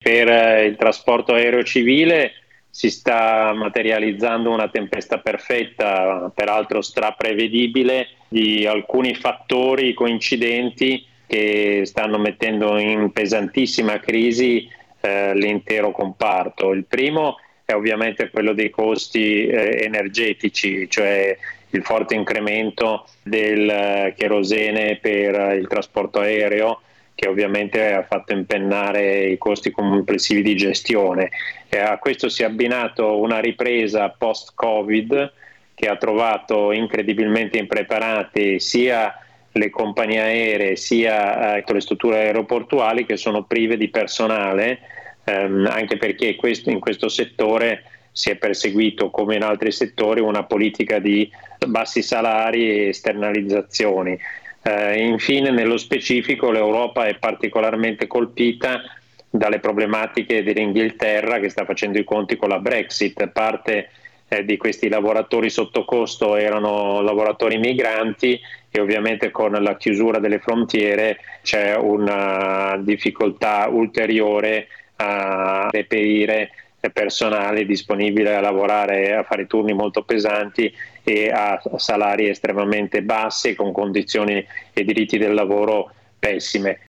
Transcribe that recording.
per il trasporto aereo civile si sta materializzando una tempesta perfetta, peraltro straprevedibile, di alcuni fattori coincidenti che stanno mettendo in pesantissima crisi l'intero comparto. Il primo è ovviamente quello dei costi energetici, cioè il forte incremento del cherosene per il trasporto aereo, che ovviamente ha fatto impennare i costi complessivi di gestione. A questo si è abbinato una ripresa post-Covid che ha trovato incredibilmente impreparate sia le compagnie aeree sia le strutture aeroportuali, che sono prive di personale, anche perché in questo settore si è perseguito, come in altri settori, una politica di bassi salari e esternalizzazioni. Infine, nello specifico, l'Europa è particolarmente colpita dalle problematiche dell'Inghilterra, che sta facendo i conti con la Brexit. Parte di questi lavoratori sotto costo erano lavoratori migranti, e ovviamente con la chiusura delle frontiere c'è una difficoltà ulteriore a reperire personale disponibile a lavorare, a fare turni molto pesanti e a salari estremamente bassi, con condizioni e diritti del lavoro pessime.